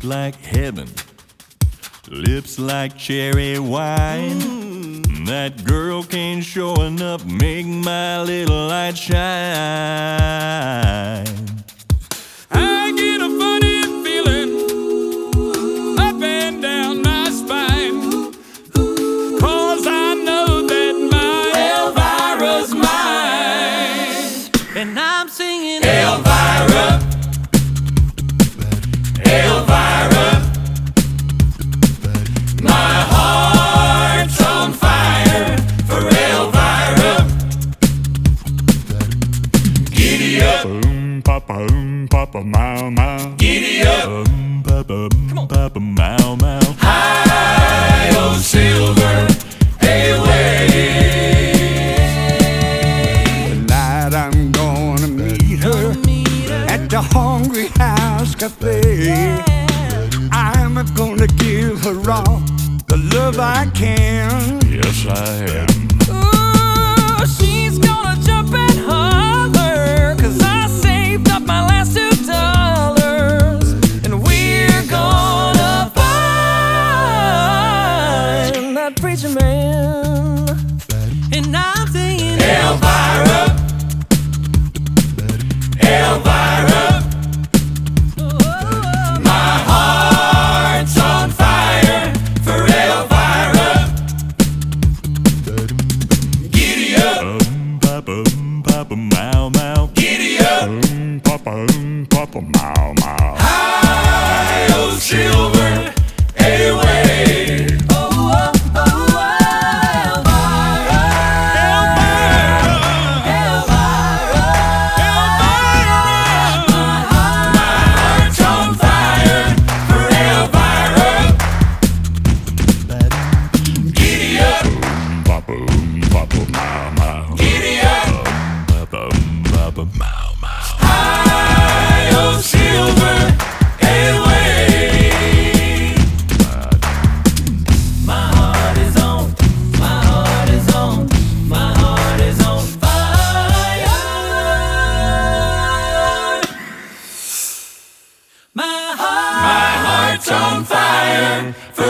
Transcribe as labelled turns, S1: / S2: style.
S1: like heaven, lips like cherry wine. That girl can't show enough, make my little light shine. I get a funny feeling up and down my spine, 'cause I know that my Elvira's mine. And I'm singing Elvira, Elvira, my heart's on fire for Elvira. Giddy up, papa, mow, mow. Giddy up, papa, papa, mow, mow. High, oh silver, away.
S2: Tonight I'm gonna meet her at the Hungry House Cafe. I'm gonna give her all the love I can.
S1: Yes, I am.
S3: Ooh, she's gonna jump and holler, 'cause I saved up my last $2, and we're gonna find that preacher man. And I'm singing
S1: Elvira, Elvira, my heart's on fire for Elvira. Giddy up, papa, papa, mow, mow. Giddy up, papa, papa, mow, mow. High, oh silver, away. High, oh silver, away. My heart is on, my heart is on, my heart is on fire. My heart's on fire for